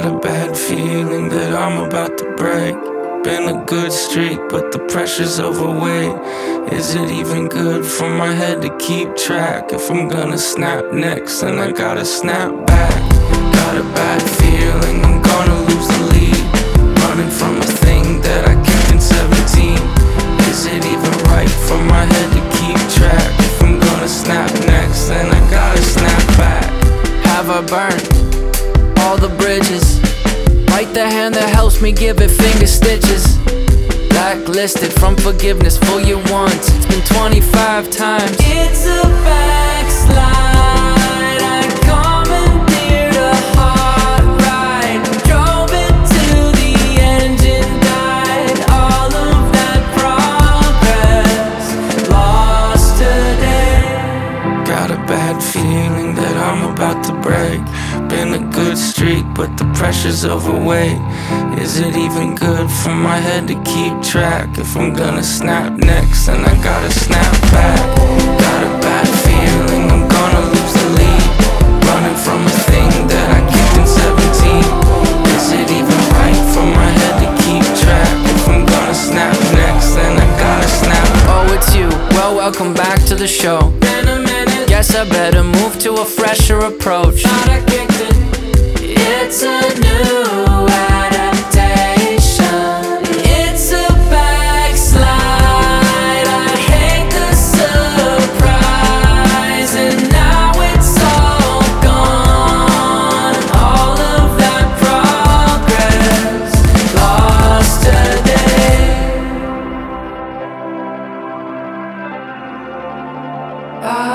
Got a bad feeling that I'm about to break. Been a good streak, but the pressure's overweight. Is it even good for my head to keep track? If I'm gonna snap next, then I gotta snap back. Got a bad feeling I'm gonna lose the lead. Running from a thing that I kicked in 17. Is it even right for my head to keep track? If I'm gonna snap next, then I gotta snap back. Have I burned all the bridges? Bite the hand that helps me give it finger stitches. Blacklisted from forgiveness for you once. It's been 25 times. It's a backslide. I commandeered a hard ride. Drove it till the engine died. All of that progress lost today. Got a bad feeling that I'm about to break. Been a good streak, but the pressure's overweight. Is it even good for my head to keep track? If I'm gonna snap next, then I gotta snap back. Got a bad feeling I'm gonna lose the lead. Running from a thing that I kicked in 17. Is it even right for my head to keep track? If I'm gonna snap next, then I gotta snap. Oh, it's you. Well, welcome back to the show. Been a minute. Guess I better move to a fresher approach. Thought I kicked it. It's a new adaptation. It's a backslide. I hate the surprise, and now it's all gone. All of that progress lost today.